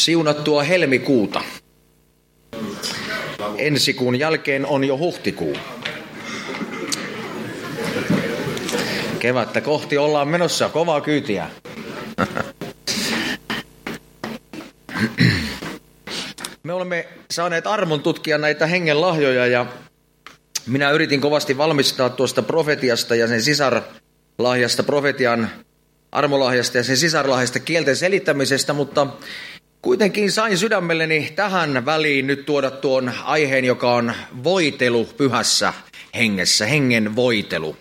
Siunattua helmikuuta. Ensi kuun jälkeen on jo huhtikuu. Kevättä kohti ollaan menossa kovaa kyytiä. Me olemme saaneet armon tutkia näitä hengen lahjoja ja minä yritin kovasti valmistaa tuosta profetiasta ja sen sisarlahjasta, profetian armolahjasta ja sen sisarlahjasta kielten selittämisestä, mutta kuitenkin sain sydämelleni tähän väliin nyt tuoda tuon aiheen, joka on voitelu pyhässä hengessä, hengen voitelu.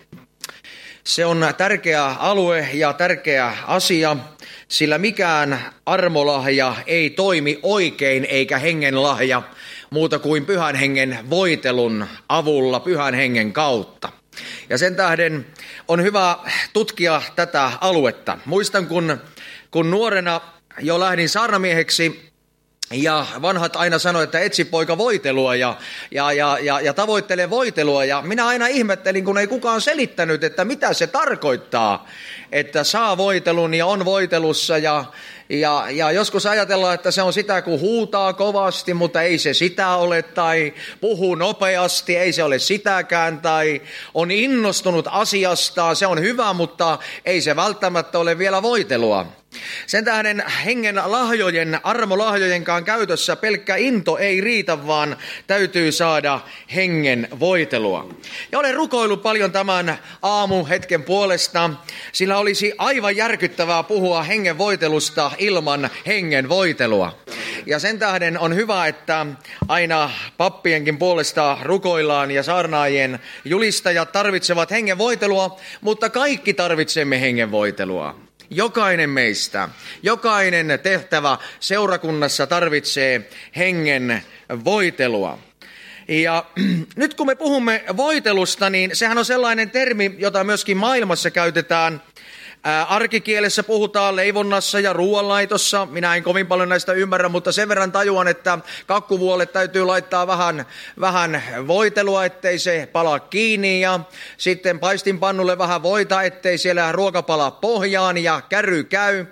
Se on tärkeä alue ja tärkeä asia, sillä mikään armolahja ei toimi oikein eikä hengen lahja muuta kuin pyhän hengen voitelun avulla, pyhän hengen kautta. Ja sen tähden on hyvä tutkia tätä aluetta. Muistan, kun nuorena jo lähdin saarnamieheksi ja vanhat aina sanoi, että etsi poika voitelua ja tavoittele voitelua. Ja minä aina ihmettelin, kun ei kukaan selittänyt, että mitä se tarkoittaa, että saa voitelun ja on voitelussa. Ja joskus ajatellaan, että se on sitä, kun huutaa kovasti, mutta ei se sitä ole, tai puhuu nopeasti, ei se ole sitäkään, tai on innostunut asiastaan, se on hyvä, mutta ei se välttämättä ole vielä voitelua. Sen tähden hengen lahjojen, armolahjojenkaan käytössä pelkkä into ei riitä, vaan täytyy saada hengen voitelua. Ja olen rukoillut paljon tämän aamuhetken puolesta, sillä olisi aivan järkyttävää puhua hengen voitelusta ilman hengen voitelua. Ja sen tähden on hyvä, että aina pappienkin puolesta rukoillaan ja saarnaajien julistajat tarvitsevat hengen voitelua, mutta kaikki tarvitsemme hengen voitelua. Jokainen meistä, jokainen tehtävä seurakunnassa tarvitsee hengen voitelua. Ja nyt kun me puhumme voitelusta, niin sehän on sellainen termi, jota myöskin maailmassa käytetään. Arkikielessä puhutaan leivonnassa ja ruoanlaitossa. Minä en kovin paljon näistä ymmärrä, mutta sen verran tajuan, että kakkuvuolle täytyy laittaa vähän voitelua, ettei se palaa kiinni. Ja sitten paistinpannulle vähän voita, ettei siellä ruoka palaa pohjaan ja kärry käy.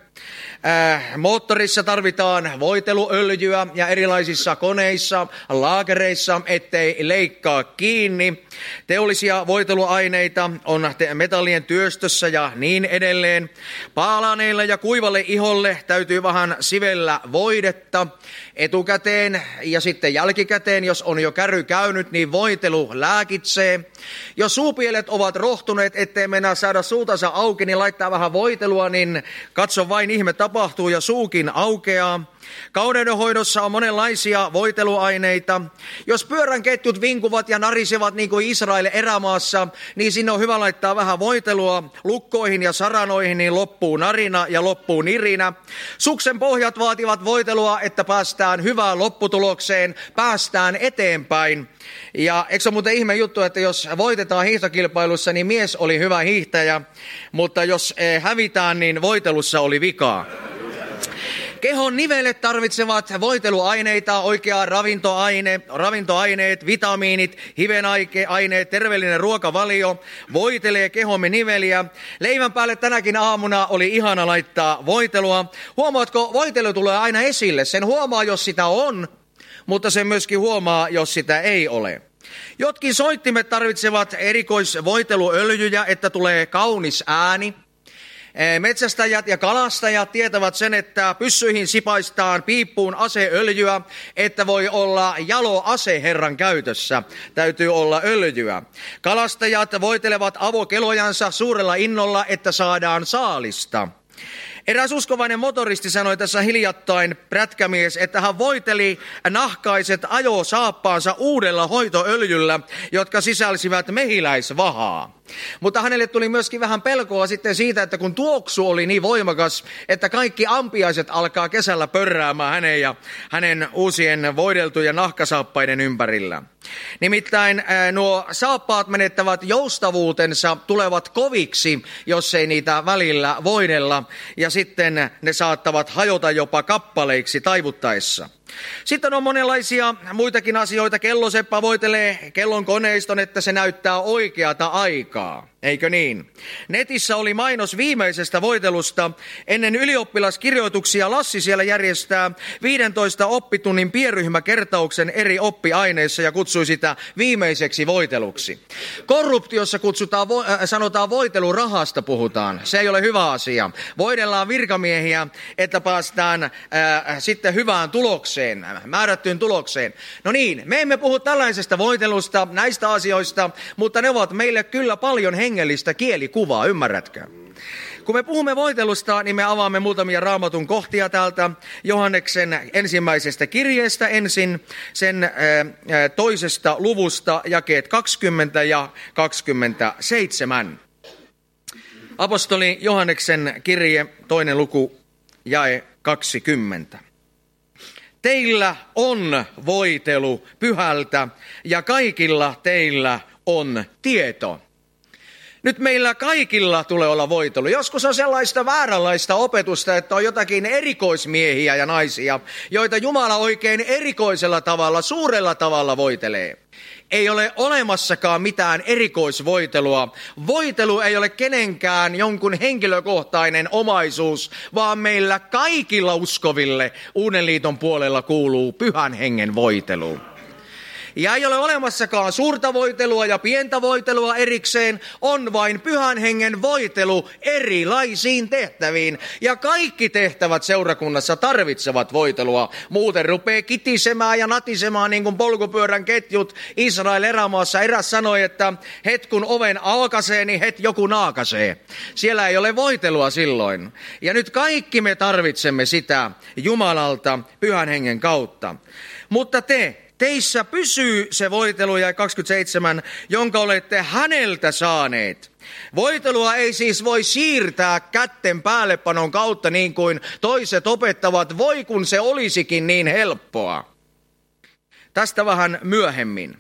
Moottorissa tarvitaan voiteluöljyä ja erilaisissa koneissa, laakereissa, ettei leikkaa kiinni. Teollisia voiteluaineita on metallien työstössä ja niin edelleen. Paalaneilla ja kuivalle iholle täytyy vähän sivellä voidetta etukäteen ja sitten jälkikäteen, jos on jo kärry käynyt, niin voitelu lääkitsee. Jos suupielet ovat rohtuneet, ettei mennä saada suutansa auki, niin laittaa vähän voitelua, niin katso vain ihme tapahtuu ja suukin aukeaa. Kauneudenhoidossa on monenlaisia voiteluaineita. Jos pyörän ketjut vinkuvat ja narisevat niin kuin Israel erämaassa, niin sinne on hyvä laittaa vähän voitelua lukkoihin ja saranoihin, niin loppuu narina ja loppuu nirinä. Suksen pohjat vaativat voitelua, että päästään hyvään lopputulokseen, päästään eteenpäin. Ja eikö se ole muuten ihme juttu, että jos voitetaan hiihtokilpailussa, niin mies oli hyvä hiihtäjä, mutta jos hävitään, niin voitelussa oli vikaa. Kehon nivelet tarvitsevat voiteluaineita, oikea ravintoaineet, vitamiinit, hivenaineet, terveellinen ruokavalio, voitelee kehomme niveliä. Leivän päälle tänäkin aamuna oli ihana laittaa voitelua. Huomaatko, voitelu tulee aina esille. Sen huomaa, jos sitä on, mutta sen myöskin huomaa, jos sitä ei ole. Jotkin soittimet tarvitsevat erikoisvoiteluöljyjä, että tulee kaunis ääni. Metsästäjät ja kalastajat tietävät sen, että pyssyihin sipaistaan piippuun aseöljyä, että voi olla jalo ase Herran käytössä. Täytyy olla öljyä. Kalastajat voitelevat avokelojansa suurella innolla, että saadaan saalista. Eräs uskovainen motoristi sanoi tässä hiljattain, prätkämies, että hän voiteli nahkaiset ajosaappaansa uudella hoitoöljyllä, jotka sisälsivät mehiläisvahaa. Mutta hänelle tuli myöskin vähän pelkoa sitten siitä, että kun tuoksu oli niin voimakas, että kaikki ampiaiset alkaa kesällä pörräämään hänen ja hänen uusien voideltujen nahkasaappaiden ympärillä. Nimittäin nuo saappaat menettävät joustavuutensa, tulevat koviksi, jos ei niitä välillä voidella, ja sitten ne saattavat hajota jopa kappaleiksi taivuttaessa. Sitten on monenlaisia muitakin asioita. Kelloseppä voitelee kellon koneiston, että se näyttää oikeata aikaa. Eikö niin? Netissä oli mainos viimeisestä voitelusta. Ennen ylioppilaskirjoituksia Lassi siellä järjestää 15 oppitunnin pienryhmäkertauksen eri oppiaineissa ja kutsui sitä viimeiseksi voiteluksi. Korruptiossa sanotaan voitelurahasta puhutaan. Se ei ole hyvä asia. Voidellaan virkamiehiä, että päästään sitten hyvään tulokseen, määrättyyn tulokseen. No niin, me emme puhu tällaisesta voitelusta, näistä asioista, mutta ne ovat meille kyllä paljon hengellistä kielikuvaa, ymmärrätkö? Kun me puhumme voitelusta, niin me avaamme muutamia Raamatun kohtia täältä Johanneksen ensimmäisestä kirjeestä ensin, sen 2. luvusta, jakeet 20 ja 27. Apostoli Johanneksen kirje, 2. luku, jae 20. Teillä on voitelu pyhältä ja kaikilla teillä on tieto. Nyt meillä kaikilla tulee olla voitelu. Joskus on sellaista vääränlaista opetusta, että on jotakin erikoismiehiä ja naisia, joita Jumala oikein erikoisella tavalla, suurella tavalla voitelee. Ei ole olemassakaan mitään erikoisvoitelua. Voitelu ei ole kenenkään jonkun henkilökohtainen omaisuus, vaan meillä kaikilla uskoville Uuden liiton puolella kuuluu Pyhän Hengen voitelu. Ja ei ole olemassakaan suurta voitelua ja pientä voitelua erikseen, on vain Pyhän Hengen voitelu erilaisiin tehtäviin. Ja kaikki tehtävät seurakunnassa tarvitsevat voitelua. Muuten rupeaa kitisemään ja natisemaan niin kuin polkupyörän ketjut Israel erämaassa. Eräs sanoi, että het kun oven aukasee, niin het joku naakasee. Siellä ei ole voitelua silloin. Ja nyt kaikki me tarvitsemme sitä Jumalalta Pyhän Hengen kautta. Mutta teissä pysyy se voitelu, ja 27, jonka olette häneltä saaneet. Voitelua ei siis voi siirtää kätten päällepanon kautta niin kuin toiset opettavat, voi kun se olisikin niin helppoa. Tästä vähän myöhemmin.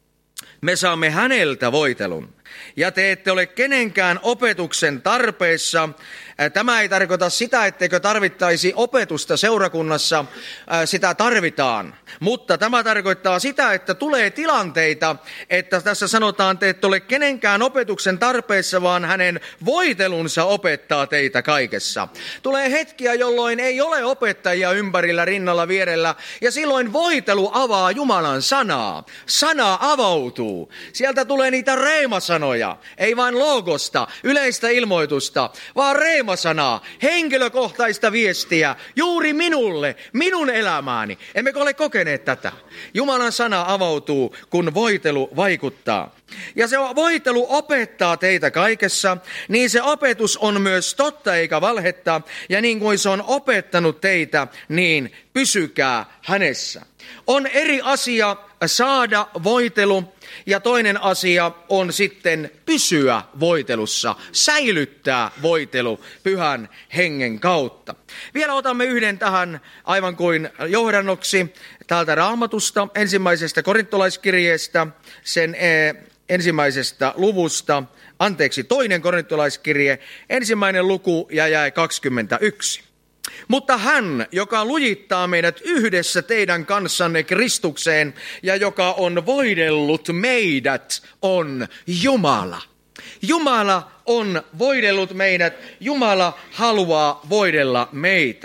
Me saamme häneltä voitelun. Ja te ette ole kenenkään opetuksen tarpeessa. Tämä ei tarkoita sitä, etteikö tarvittaisi opetusta seurakunnassa, sitä tarvitaan. Mutta tämä tarkoittaa sitä, että tulee tilanteita, että tässä sanotaan, että te ette ole kenenkään opetuksen tarpeessa, vaan hänen voitelunsa opettaa teitä kaikessa. Tulee hetkiä, jolloin ei ole opettajia ympärillä, rinnalla, vierellä, ja silloin voitelu avaa Jumalan sanaa. Sana avautuu. Sieltä tulee niitä reemasanoja, ei vain logosta, yleistä ilmoitusta, vaan reemasanaa, henkilökohtaista viestiä juuri minulle, minun elämääni. Emmekö ole kokeneet tätä? Jumalan sana avautuu, kun voitelu vaikuttaa. Ja se voitelu opettaa teitä kaikessa, niin se opetus on myös totta eikä valhetta. Ja niin kuin se on opettanut teitä, niin pysykää hänessä. On eri asia saada voitelu ja toinen asia on sitten pysyä voitelussa, säilyttää voitelu Pyhän Hengen kautta. Vielä otamme yhden tähän aivan kuin johdannoksi täältä Raamatusta, ensimmäisestä korintolaiskirjeestä, sen ensimmäisestä luvusta, 2. korintolaiskirje, 1. luku ja jae 21. Mutta hän, joka lujittaa meidät yhdessä teidän kanssanne Kristukseen ja joka on voidellut meidät, on Jumala. Jumala on voidellut meidät. Jumala haluaa voidella meitä.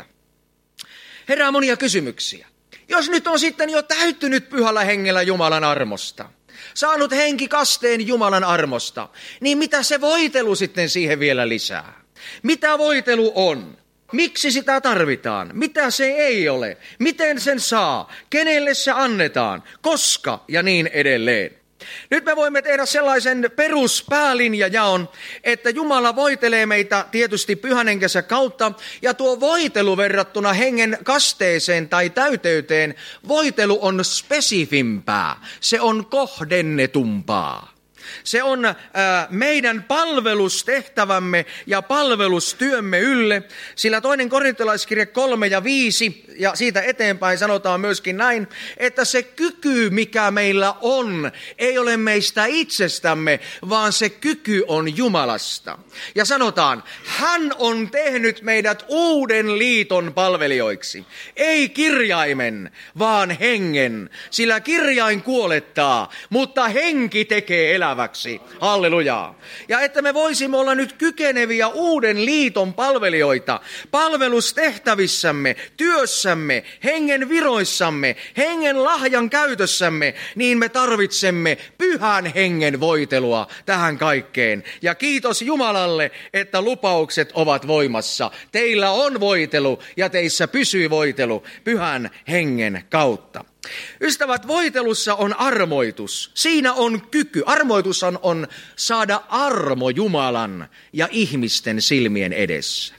Herää monia kysymyksiä. Jos nyt on sitten jo täyttynyt Pyhällä Hengellä Jumalan armosta, saanut henkikasteen Jumalan armosta, niin mitä se voitelu sitten siihen vielä lisää? Mitä voitelu on? Miksi sitä tarvitaan? Mitä se ei ole? Miten sen saa? Kenelle se annetaan? Koska? Ja niin edelleen. Nyt me voimme tehdä sellaisen peruspäälinjajaon, että Jumala voitelee meitä tietysti Pyhän Henkensä kautta, ja tuo voitelu verrattuna hengen kasteeseen tai täyteyteen, voitelu on spesifimpää, se on kohdennetumpaa. Se on meidän palvelustehtävämme ja palvelustyömme ylle, sillä 2. korintolaiskirje 3 ja 5 ja siitä eteenpäin sanotaan myöskin näin, että se kyky, mikä meillä on, ei ole meistä itsestämme, vaan se kyky on Jumalasta. Ja sanotaan, hän on tehnyt meidät uuden liiton palvelijoiksi. Ei kirjaimen, vaan hengen, sillä kirjain kuolettaa, mutta henki tekee eläväksi. Hallelujaa. Ja että me voisimme olla nyt kykeneviä uuden liiton palvelijoita palvelustehtävissämme, työssämme, hengen viroissamme, hengen lahjan käytössämme, niin me tarvitsemme pyhän hengen voitelua tähän kaikkeen. Ja kiitos Jumalalle, että lupaukset ovat voimassa. Teillä on voitelu ja teissä pysyy voitelu pyhän hengen kautta. Ystävät, voitelussa on armoitus. Siinä on kyky. Armoitus on saada armo Jumalan ja ihmisten silmien edessä.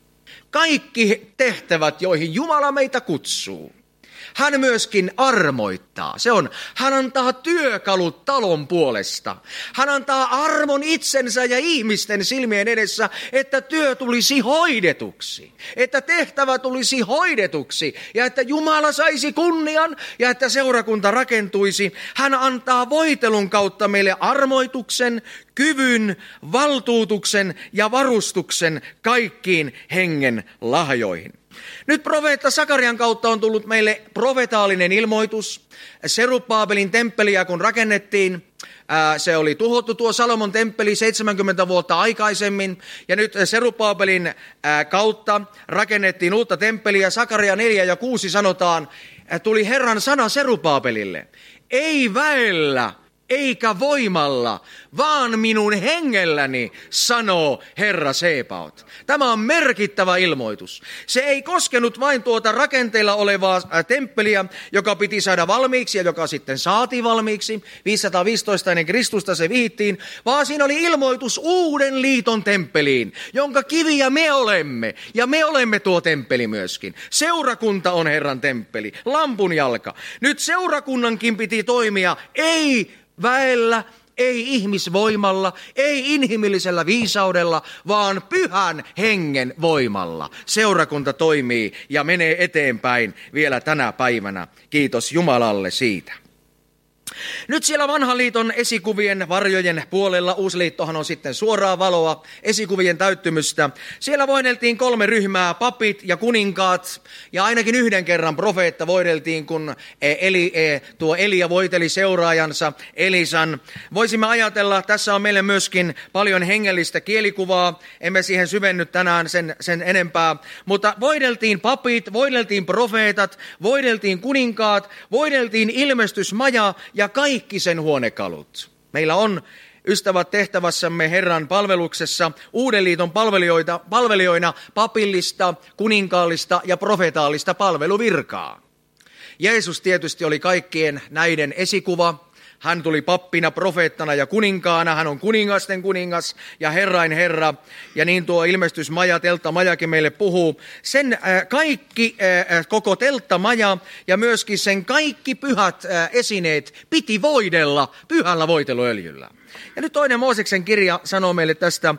Kaikki tehtävät, joihin Jumala meitä kutsuu, hän myöskin armoittaa. Hän antaa työkalut talon puolesta. Hän antaa armon itsensä ja ihmisten silmien edessä, että työ tulisi hoidetuksi. Että tehtävä tulisi hoidetuksi ja että Jumala saisi kunnian ja että seurakunta rakentuisi. Hän antaa voitelun kautta meille armoituksen, kyvyn, valtuutuksen ja varustuksen kaikkiin hengen lahjoihin. Nyt profeetta Sakarian kautta on tullut meille profetaalinen ilmoitus. Serubbabelin temppeliä kun rakennettiin, se oli tuhottu tuo Salomon temppeli 70 vuotta aikaisemmin. Ja nyt Serubbabelin kautta rakennettiin uutta temppeliä. Sakaria 4 ja 6 sanotaan, tuli Herran sana Serubbabelille. Ei väellä eikä voimalla, vaan minun hengelläni, sanoo Herra Sebaot. Tämä on merkittävä ilmoitus. Se ei koskenut vain tuota rakenteilla olevaa temppeliä, joka piti saada valmiiksi ja joka sitten saatiin valmiiksi. 515 ennen Kristusta se vihittiin, vaan siinä oli ilmoitus uuden liiton temppeliin, jonka kiviä me olemme. Ja me olemme tuo temppeli myöskin. Seurakunta on Herran temppeli, lampun jalka. Nyt seurakunnankin piti toimia, ei väellä, ei ihmisvoimalla, ei inhimillisellä viisaudella, vaan pyhän hengen voimalla. Seurakunta toimii ja menee eteenpäin vielä tänä päivänä. Kiitos Jumalalle siitä. Nyt siellä vanhan liiton esikuvien varjojen puolella, Uusliittohan on sitten suoraa valoa, esikuvien täyttymystä. Siellä voideltiin 3 ryhmää, papit ja kuninkaat, ja ainakin yhden kerran profeetta voideltiin, kun tuo Elia voiteli seuraajansa Elisan. Voisimme ajatella, tässä on meille myöskin paljon hengellistä kielikuvaa, emme siihen syvenny tänään sen enempää, mutta voideltiin papit, voideltiin profeetat, voideltiin kuninkaat, voideltiin ilmestysmaja ja kaikki sen huonekalut. Meillä on, ystävät, tehtävässämme Herran palveluksessa uuden liiton palvelijoina papillista, kuninkaallista ja profetaalista palveluvirkaa. Jeesus tietysti oli kaikkien näiden esikuva. Hän tuli pappina, profeettana ja kuninkaana. Hän on kuningasten kuningas ja Herrain Herra. Ja niin tuo ilmestysmaja, telttamajakin meille puhuu. Sen kaikki, koko telttamaja ja myöskin sen kaikki pyhät esineet piti voidella pyhällä voiteluöljyllä. Ja nyt 2. Mooseksen kirja sanoo meille tästä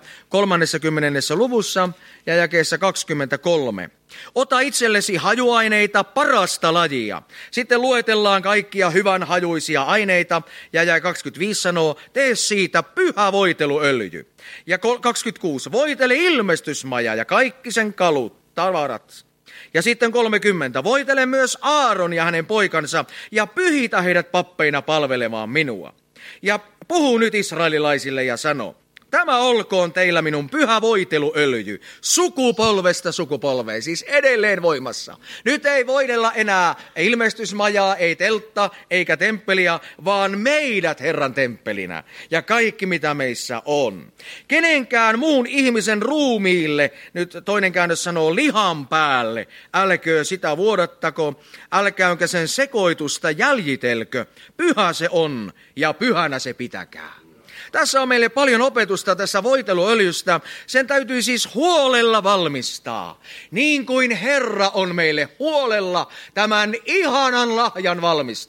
30. luvussa ja jakeessa 23. Ota itsellesi hajuaineita parasta lajia. Sitten luetellaan kaikkia hyvän hajuisia aineita. Ja jae 25 sanoo, tee siitä pyhä voiteluöljy. Ja 26, voitele ilmestysmaja ja kaikki sen kalut, tavarat. Ja sitten 30, voitele myös Aaron ja hänen poikansa ja pyhitä heidät pappeina palvelemaan minua. Ja puhu nyt israelilaisille ja sano, tämä olkoon teillä minun pyhä voiteluöljy, sukupolvesta sukupolveen, siis edelleen voimassa. Nyt ei voidella enää ilmestysmajaa, ei teltta eikä temppeliä, vaan meidät Herran temppelinä ja kaikki mitä meissä on. Kenenkään muun ihmisen ruumiille, nyt toinen käännös sanoo lihan päälle, älköö sitä vuodattako, älkäänkö sen sekoitusta jäljitelkö, pyhä se on ja pyhänä se pitäkää. Tässä on meille paljon opetusta tässä voiteluöljystä. Sen täytyy siis huolella valmistaa, niin kuin Herra on meille huolella tämän ihanan lahjan valmistanut.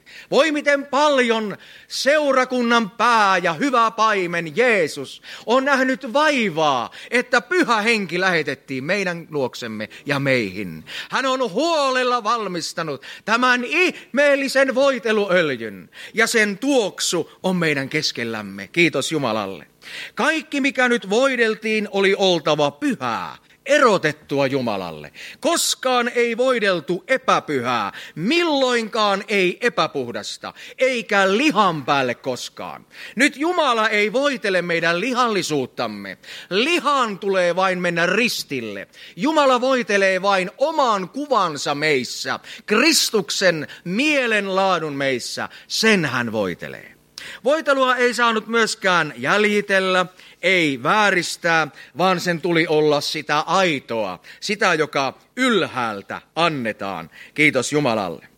Voi miten paljon seurakunnan pää ja hyvä paimen Jeesus on nähnyt vaivaa, että Pyhä Henki lähetettiin meidän luoksemme ja meihin. Hän on huolella valmistanut tämän ihmeellisen voiteluöljyn ja sen tuoksu on meidän keskellämme. Kiitos Jumalalle. Kaikki mikä nyt voideltiin oli oltava pyhää. Erotettua Jumalalle. Koskaan ei voideltu epäpyhää, milloinkaan ei epäpuhdasta, eikä lihan päälle koskaan. Nyt Jumala ei voitele meidän lihallisuuttamme. Lihan tulee vain mennä ristille. Jumala voitelee vain oman kuvansa meissä, Kristuksen mielenlaadun meissä, sen hän voitelee. Voitelua ei saanut myöskään jäljitellä, ei vääristää, vaan sen tuli olla sitä aitoa, sitä joka ylhäältä annetaan. Kiitos Jumalalle.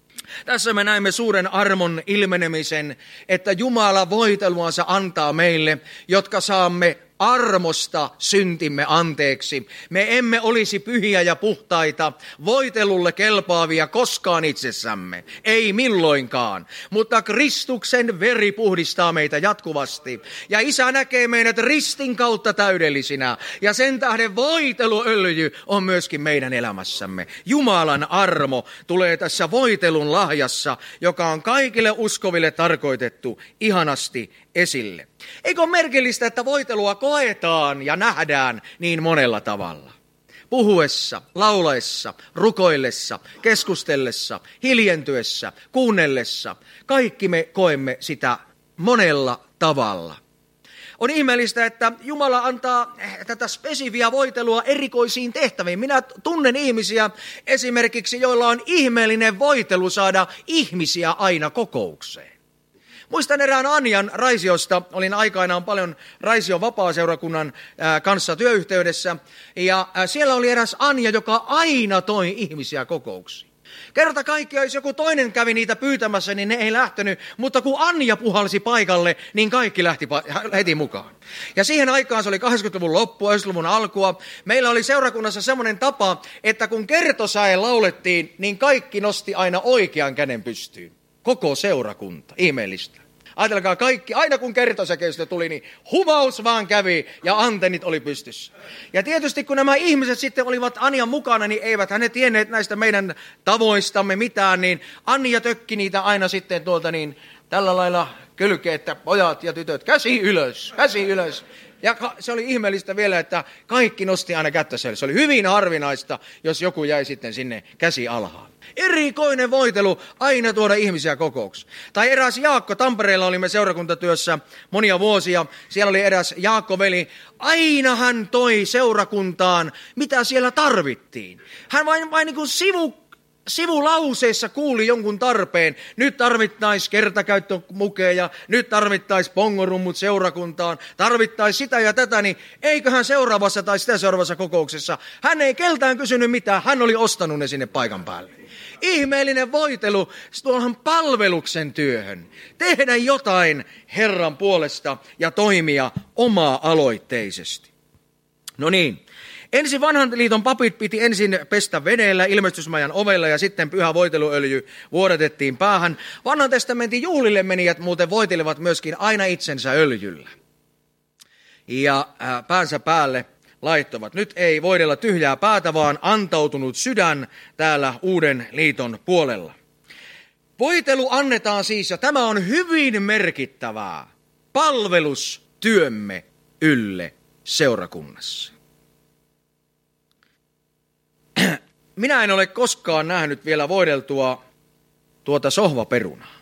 Tässä me näemme suuren armon ilmenemisen, että Jumala voiteluansa antaa meille, jotka saamme armosta syntimme anteeksi. Me emme olisi pyhiä ja puhtaita, voitelulle kelpaavia koskaan itsessämme, ei milloinkaan. Mutta Kristuksen veri puhdistaa meitä jatkuvasti. Ja Isä näkee meidät ristin kautta täydellisinä. Ja sen tähden voiteluöljy on myöskin meidän elämässämme. Jumalan armo tulee tässä voitelun lahjassa, joka on kaikille uskoville tarkoitettu ihanasti esille. Eikö ole merkillistä, että voitelua koetaan ja nähdään niin monella tavalla? Puhuessa, laulaessa, rukoillessa, keskustellessa, hiljentyessä, kuunnellessa. Kaikki me koemme sitä monella tavalla. On ihmeellistä, että Jumala antaa tätä spesifiä voitelua erikoisiin tehtäviin. Minä tunnen ihmisiä esimerkiksi, joilla on ihmeellinen voitelu saada ihmisiä aina kokoukseen. Muistan erään Anjan Raisiosta, olin aikanaan paljon Raision vapaaseurakunnan kanssa työyhteydessä, ja siellä oli eräs Anja, joka aina toi ihmisiä kokouksiin. Kerta kaikkiaan, jos joku toinen kävi niitä pyytämässä, niin ne ei lähtenyt, mutta kun Anja puhalsi paikalle, niin kaikki lähti heti mukaan. Ja siihen aikaan se oli 80-luvun loppua, 90-luvun alkua. Meillä oli seurakunnassa semmoinen tapa, että kun kertosäe laulettiin, niin kaikki nosti aina oikean käden pystyyn. Koko seurakunta, ihmeellistä. Ajatelkaa kaikki, aina kun kertosäkeistä tuli, niin humaus vaan kävi ja antennit oli pystyssä. Ja tietysti kun nämä ihmiset sitten olivat Anjan mukana, niin eivät he tienneet näistä meidän tavoistamme mitään, niin Anja tökki niitä aina sitten tällä lailla kylkeen, että pojat ja tytöt, käsi ylös, käsi ylös. Ja se oli ihmeellistä vielä, että kaikki nosti aina kättä. Se oli hyvin harvinaista, jos joku jäi sitten sinne käsi alhaan. Erikoinen voitelu aina tuoda ihmisiä kokouksiin. Tai eräs Jaakko, Tampereella olimme seurakuntatyössä monia vuosia. Siellä oli eräs Jaakko-veli. Aina hän toi seurakuntaan, mitä siellä tarvittiin. Hän vain niin kuin sivulauseessa kuuli jonkun tarpeen. Nyt tarvittaisiin kertakäyttömukeja, nyt tarvittaisiin pongorummut seurakuntaan, tarvittaisiin sitä ja tätä, niin eiköhän seuraavassa tai sitä seuraavassa kokouksessa. Hän ei keltään kysynyt mitään, hän oli ostanut ne sinne paikan päälle. Ihmeellinen voitelu tuohon palveluksen työhön. Tehdä jotain Herran puolesta ja toimia omaa-aloitteisesti. No niin. Ensin vanhan liiton papit piti ensin pestä veneellä ilmestysmajan ovella ja sitten pyhä voiteluöljy vuodatettiin päähän. Vanhan testamentin juhlille menijät muuten voitelivat myöskin aina itsensä öljyllä. Ja päänsä päälle laittovat. Nyt ei voidella tyhjää päätä, vaan antautunut sydän täällä uuden liiton puolella. Voitelu annetaan siis, ja tämä on hyvin merkittävää, palvelustyömme ylle seurakunnassa. Minä en ole koskaan nähnyt vielä voideltua tuota sohvaperunaa.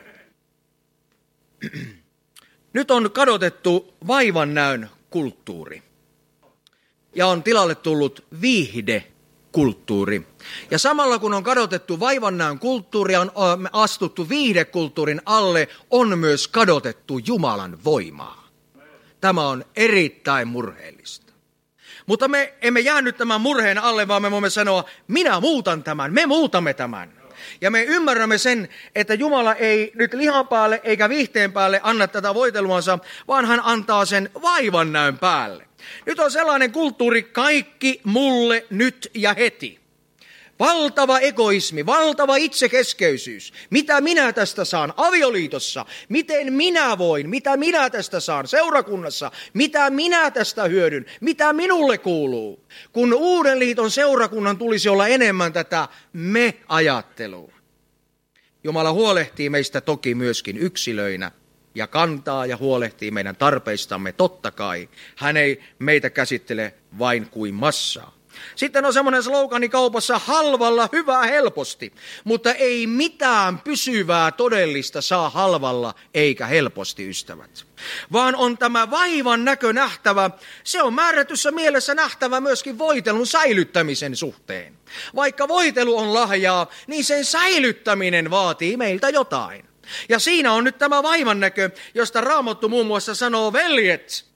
Nyt on kadotettu vaivannäön kulttuuri ja on tilalle tullut viihdekulttuuri. Ja samalla kun on kadotettu vaivannäön kulttuuri ja on astuttu viihdekulttuurin alle, on myös kadotettu Jumalan voimaa. Tämä on erittäin murheellista. Mutta me emme jää nyt tämän murheen alle, vaan me voimme sanoa, minä muutan tämän, me muutamme tämän. Ja me ymmärrämme sen, että Jumala ei nyt lihan päälle eikä viihteen päälle anna tätä voiteluansa, vaan hän antaa sen vaivannäön päälle. Nyt on sellainen kulttuuri, kaikki mulle nyt ja heti. Valtava egoismi, valtava itsekeskeisyys. Mitä minä tästä saan avioliitossa? Miten minä voin? Mitä minä tästä saan seurakunnassa? Mitä minä tästä hyödyn? Mitä minulle kuuluu? Kun uuden liiton seurakunnan tulisi olla enemmän tätä me-ajattelua. Jumala huolehtii meistä toki myöskin yksilöinä ja kantaa ja huolehtii meidän tarpeistamme totta kai. Hän ei meitä käsittele vain kuin massaa. Sitten on semmoinen slogani kaupassa: halvalla hyvää helposti, mutta ei mitään pysyvää todellista saa halvalla eikä helposti, ystävät. Vaan on tämä vaivan näkö nähtävä, se on määrätyssä mielessä nähtävä myöskin voitelun säilyttämisen suhteen. Vaikka voitelu on lahjaa, niin sen säilyttäminen vaatii meiltä jotain. Ja siinä on nyt tämä vaivan näkö, josta Raamattu muun muassa sanoo: veljet,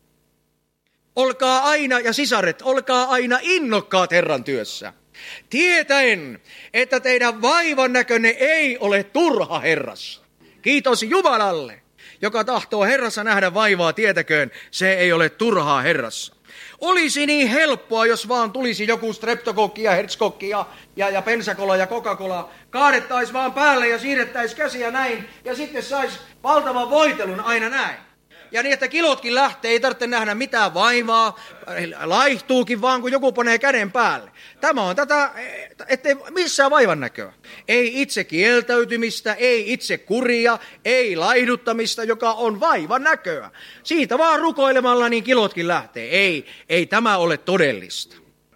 olkaa aina, ja sisaret, olkaa aina innokkaat Herran työssä, tietäen, että teidän vaivan näkönne ei ole turha Herrassa. Kiitos Jumalalle, joka tahtoo Herrassa nähdä vaivaa, tietäköön, se ei ole turhaa Herrassa. Olisi niin helppoa, jos vaan tulisi joku streptokokki ja hertskokki ja pensakola ja Coca-Cola, kaadettaisiin vaan päälle ja siirrettäisiin käsiä näin, ja sitten saisi valtavan voitelun aina näin. Ja niin, että kilotkin lähtee, ei tarvitse nähdä mitään vaivaa, laihtuukin vaan, kun joku panee käden päälle. Tämä on tätä, ettei missään vaivan näköä. Ei itse kieltäytymistä, ei itse kuria, ei laihduttamista, joka on vaivan näköä. Siitä vaan rukoilemalla niin kilotkin lähtee. Ei tämä ole todellista.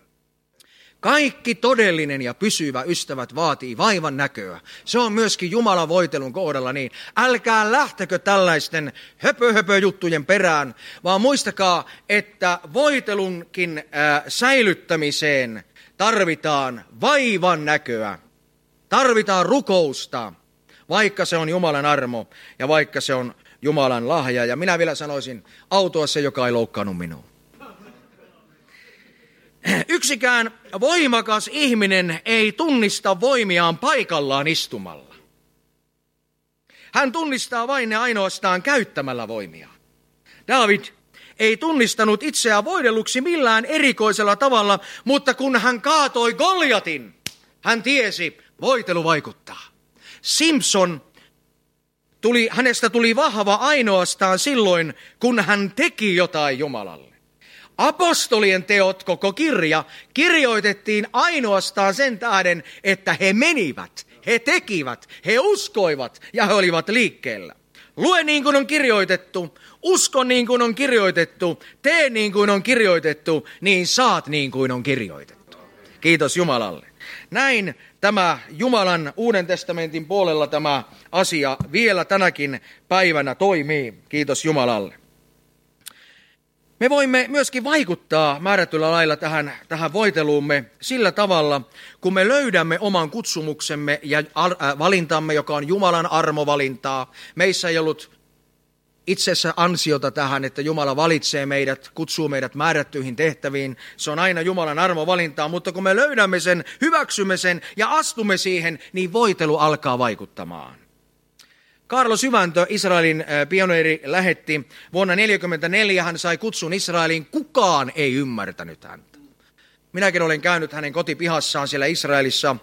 Kaikki todellinen ja pysyvä, ystävät, vaatii vaivan näköä. Se on myöskin Jumalan voitelun kohdalla niin. Älkää lähtekö tällaisten höpö-höpö-juttujen perään, vaan muistakaa, että voitelunkin säilyttämiseen tarvitaan vaivan näköä. Tarvitaan rukousta, vaikka se on Jumalan armo ja vaikka se on Jumalan lahja. Ja minä vielä sanoisin, autua se, joka ei loukkaannut minua. Yksikään voimakas ihminen ei tunnista voimiaan paikallaan istumalla. Hän tunnistaa vain ne ainoastaan käyttämällä voimiaan. David ei tunnistanut itseään voidelluksi millään erikoisella tavalla, mutta kun hän kaatoi Goljatin, hän tiesi, voitelu vaikuttaa. Simpson hänestä tuli vahva ainoastaan silloin, kun hän teki jotain Jumalalle. Apostolien teot, koko kirja, kirjoitettiin ainoastaan sen tähden, että he menivät, he tekivät, he uskoivat ja he olivat liikkeellä. Lue niin kuin on kirjoitettu, usko niin kuin on kirjoitettu, tee niin kuin on kirjoitettu, niin saat niin kuin on kirjoitettu. Kiitos Jumalalle. Näin tämä Jumalan Uuden testamentin puolella tämä asia vielä tänäkin päivänä toimii. Kiitos Jumalalle. Me voimme myöskin vaikuttaa määrätyllä lailla tähän voiteluumme sillä tavalla, kun me löydämme oman kutsumuksemme ja valintamme, joka on Jumalan armovalintaa. Meissä ei ollut itsessä ansiota tähän, että Jumala valitsee meidät, kutsuu meidät määrättyihin tehtäviin. Se on aina Jumalan armovalintaa, mutta kun me löydämme sen, hyväksymme sen ja astumme siihen, niin voitelu alkaa vaikuttamaan. Kaarlo Syväntö, Israelin pioneeri, lähetti vuonna 1944, hän sai kutsun Israeliin, kukaan ei ymmärtänyt häntä. Minäkin olen käynyt hänen kotipihassaan siellä Israelissa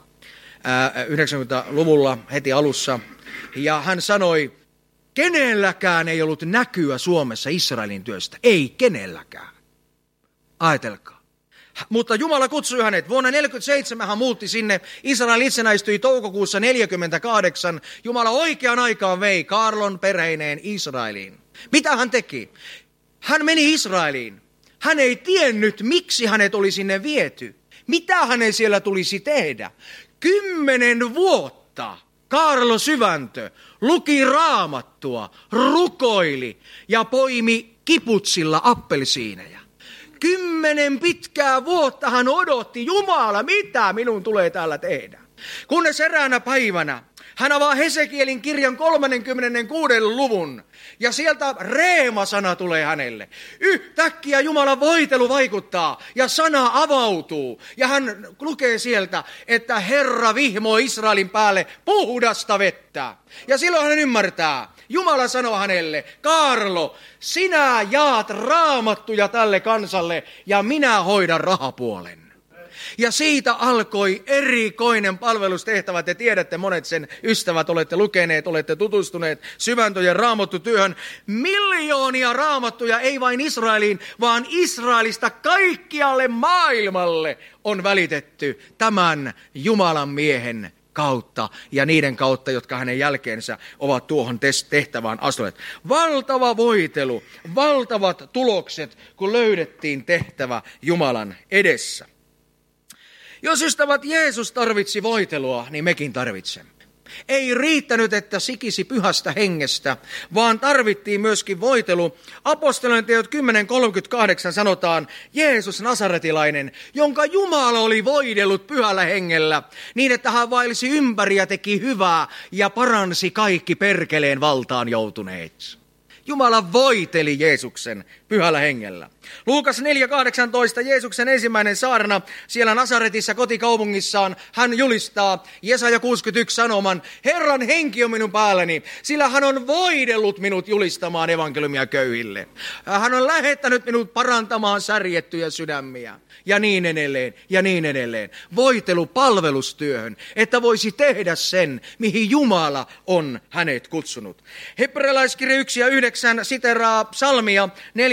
90-luvulla heti alussa, ja hän sanoi, kenelläkään ei ollut näkyä Suomessa Israelin työstä, ei kenelläkään. Ajatelkaa. Mutta Jumala kutsui hänet. Vuonna 1947 hän muutti sinne. Israel itsenäistyi toukokuussa 1948. Jumala oikeaan aikaan vei Kaarlon perheineen Israeliin. Mitä hän teki? Hän meni Israeliin. Hän ei tiennyt, miksi hänet oli sinne viety. Mitä hänen siellä tulisi tehdä? 10 vuotta Kaarlo Syväntö luki Raamattua, rukoili ja poimi kiputsilla appelsiineja. 10 pitkää vuotta hän odotti, Jumala, mitä minun tulee täällä tehdä? Kunnes eräänä päivänä hän avaa Hesekielin kirjan 36. luvun ja sieltä reema-sana tulee hänelle. Yhtäkkiä Jumalan voitelu vaikuttaa ja sana avautuu ja hän lukee sieltä, että Herra vihmoi Israelin päälle puhdasta vettä. Ja silloin hän ymmärtää, Jumala sanoo hänelle, Kaarlo, sinä jaat raamattuja tälle kansalle ja minä hoidan rahapuolen. Ja siitä alkoi erikoinen palvelustehtävä. Te tiedätte, monet sen ystävät olette lukeneet, olette tutustuneet Syväntöjen raamattutyöhön. Miljoonia raamattuja ei vain Israeliin, vaan Israelista kaikkialle maailmalle on välitetty tämän Jumalan miehen kautta ja niiden kautta, jotka hänen jälkeensä ovat tuohon tehtävään astuneet. Valtava voitelu, valtavat tulokset, kun löydettiin tehtävä Jumalan edessä. Jos ystävät Jeesus tarvitsi voitelua, niin mekin tarvitsemme. Ei riittänyt, että sikisi pyhästä hengestä, vaan tarvittiin myöskin voitelu. Apostolien teot 10.38 sanotaan, Jeesus Nasaretilainen, jonka Jumala oli voidellut pyhällä hengellä, niin että hän vaelsi ympäri ja teki hyvää ja paransi kaikki perkeleen valtaan joutuneet. Jumala voiteli Jeesuksen pyhällä hengellä. Luukas 4.18, Jeesuksen ensimmäinen saarna siellä Nasaretissa kotikaupungissaan, hän julistaa Jesaja 61 sanoman, Herran henki on minun päälläni, sillä hän on voidellut minut julistamaan evankeliumia köyhille. Hän on lähettänyt minut parantamaan särjettyjä sydämiä. Ja niin edelleen, ja niin edelleen. Voitelu palvelustyöhön, että voisi tehdä sen, mihin Jumala on hänet kutsunut. Hebrealaiskirja 1 ja 9 siteraa psalmia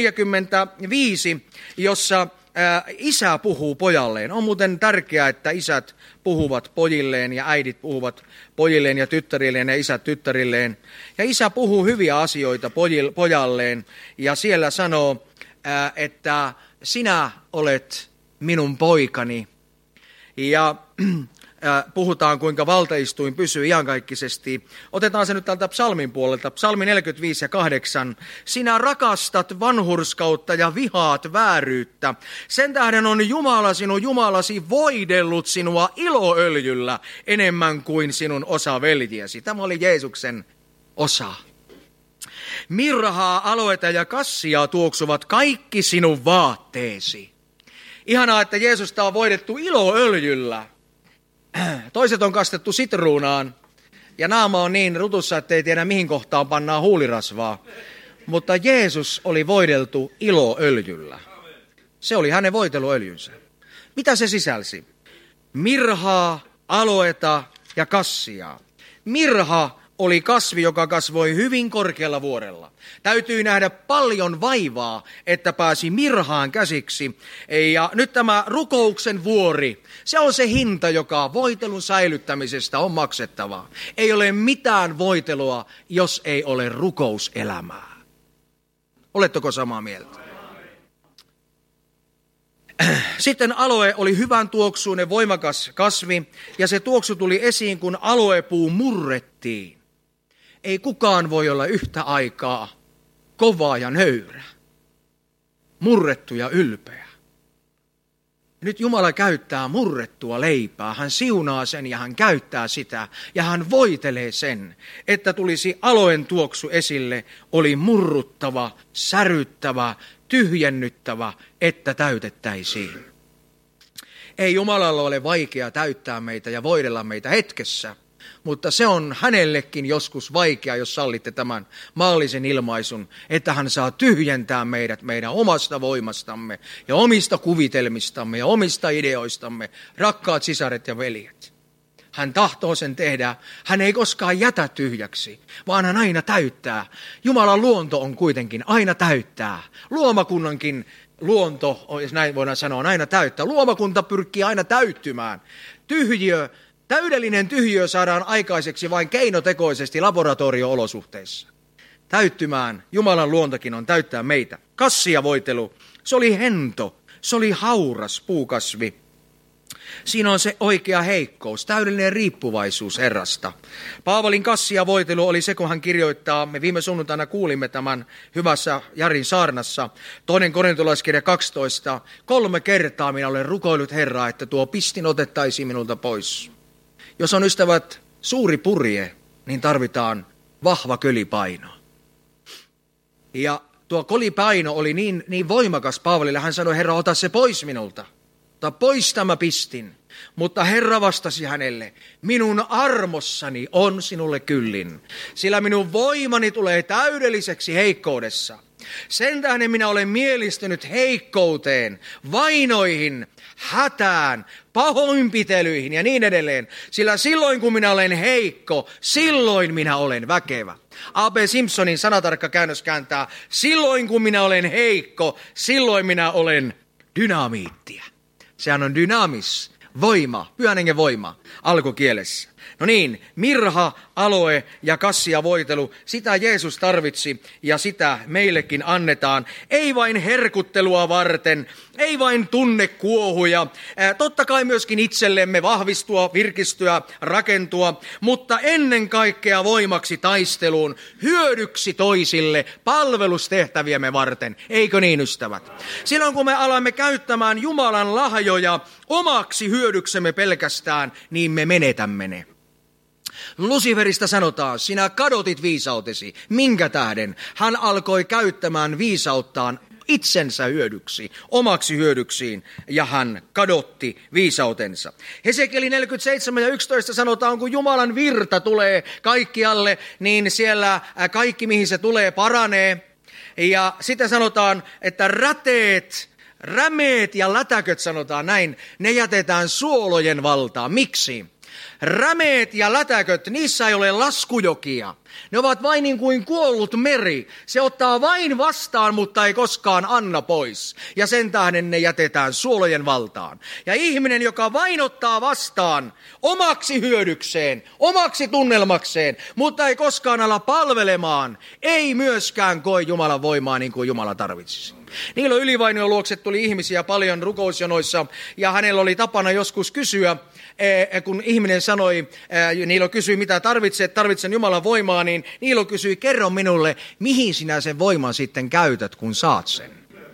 45, jossa isä puhuu pojalleen. On muuten tärkeää, että isät puhuvat pojilleen ja äidit puhuvat pojilleen ja tyttärilleen ja isät tyttärilleen. Ja isä puhuu hyviä asioita pojalleen ja siellä sanoo, että sinä olet minun poikani. Ja puhutaan, kuinka valtaistuin pysyy iankaikkisesti. Otetaan se nyt tältä psalmin puolelta. Psalmi 45 ja 8. Sinä rakastat vanhurskautta ja vihaat vääryyttä. Sen tähden on Jumala sinun Jumalasi voidellut sinua iloöljyllä enemmän kuin sinun osaveljiesi. Tämä oli Jeesuksen osa. Mirhaa, aloeta ja kassia tuoksuvat kaikki sinun vaatteesi. Ihanaa, että Jeesusta on voidettu iloöljyllä. Toiset on kastettu sitruunaan ja naama on niin rutussa, että ei tiedä mihin kohtaan pannaan huulirasvaa. Mutta Jeesus oli voideltu iloöljyllä. Se oli hänen voiteluöljynsä. Mitä se sisälsi? Mirhaa, aloeta ja kassia. Mirha oli kasvi, joka kasvoi hyvin korkealla vuorella. Täytyy nähdä paljon vaivaa, että pääsi mirhaan käsiksi. Ja nyt tämä rukouksen vuori, se on se hinta, joka voitelun säilyttämisestä on maksettava. Ei ole mitään voitelua, jos ei ole rukouselämää. Oletteko samaa mieltä? Sitten aloe oli hyvän tuoksuinen, voimakas kasvi, ja se tuoksu tuli esiin, kun aloepuu murrettiin. Ei kukaan voi olla yhtä aikaa kova ja nöyrä, murrettu ja ylpeä. Nyt Jumala käyttää murrettua leipää, hän siunaa sen ja hän käyttää sitä ja hän voitelee sen, että tulisi aloen tuoksu esille, oli murruttava, säryttävä, tyhjennyttävä, että täytettäisiin. Ei Jumalalla ole vaikea täyttää meitä ja voidella meitä hetkessä, mutta se on hänellekin joskus vaikea, jos sallitte tämän maallisen ilmaisun, että hän saa tyhjentää meidät meidän omasta voimastamme ja omista kuvitelmistamme ja omista ideoistamme, rakkaat sisaret ja veljet. Hän tahtoo sen tehdä. Hän ei koskaan jätä tyhjäksi, vaan hän aina täyttää. Jumalan luonto on kuitenkin aina täyttää. Luomakunnankin luonto, jos näin voidaan sanoa, on aina täyttää. Luomakunta pyrkii aina täyttymään. Täydellinen tyhjiö saadaan aikaiseksi vain keinotekoisesti laboratorio-olosuhteissa. Täyttymään, Jumalan luontokin on täyttää meitä. Kassiavoitelu, se oli hento, se oli hauras puukasvi. Siinä on se oikea heikkous, täydellinen riippuvaisuus Herrasta. Paavalin kassiavoitelu oli se, kun hän kirjoittaa, me viime sunnuntaina kuulimme tämän hyvässä Jarin saarnassa, 2. Korintolaiskirja 12, 3 kertaa minä olen rukoillut Herraa, että tuo pistin otettaisiin minulta pois. Jos on ystävät suuri purje, niin tarvitaan vahva kölipaino. Ja tuo kolipaino oli niin voimakas Paavalille, hän sanoi, Herra, ota se pois minulta. Ota pois tämä pistin. Mutta Herra vastasi hänelle, minun armossani on sinulle kyllin, sillä minun voimani tulee täydelliseksi heikkoudessa. Sen tähden minä olen mielistynyt heikkouteen, vainoihin, hätään, pahoinpitelyihin ja niin edelleen. Sillä silloin kun minä olen heikko, silloin minä olen väkevä. A.B. Simpsonin sanatarkka käännös kääntää, silloin kun minä olen heikko, silloin minä olen dynamiittia. Sehän on dynamis, voima, pyhän hengen voima alkukielessä. No niin, mirha, aloe ja kassia voitelu, sitä Jeesus tarvitsi ja sitä meillekin annetaan. Ei vain herkuttelua varten, ei vain tunnekuohuja, totta kai myöskin itsellemme vahvistua, virkistyä, rakentua, mutta ennen kaikkea voimaksi taisteluun, hyödyksi toisille, palvelustehtäviämme varten. Eikö niin, ystävät? Silloin kun me alamme käyttämään Jumalan lahjoja omaksi hyödyksemme pelkästään, niin me menetämme ne. Luciferista sanotaan, sinä kadotit viisautesi. Minkä tähden? Hän alkoi käyttämään viisauttaan itsensä hyödyksi, omaksi hyödyksiin, ja hän kadotti viisautensa. Hesekieli 47:11 sanotaan, kun Jumalan virta tulee kaikkialle, niin siellä kaikki, mihin se tulee, paranee. Ja sitten sanotaan, että rämeet ja lätäköt, sanotaan näin, ne jätetään suolojen valtaan. Miksi? Rämeet ja lätäköt, niissä ei ole laskujokia. Ne ovat vain niin kuin kuollut meri. Se ottaa vain vastaan, mutta ei koskaan anna pois. Ja sen tähden ne jätetään suolojen valtaan. Ja ihminen, joka vain ottaa vastaan omaksi hyödykseen, omaksi tunnelmakseen, mutta ei koskaan ala palvelemaan, ei myöskään koe Jumalan voimaa niin kuin Jumala tarvitsisi. Niillä Ylivainion luokse tuli ihmisiä paljon rukousjonoissa, ja hänellä oli tapana joskus kysyä, kun ihminen sanoi, Niilo kysyi mitä tarvitsen Jumalan voimaa, niin Niilo kysyi, kerro minulle, mihin sinä sen voiman sitten käytät, kun saat sen.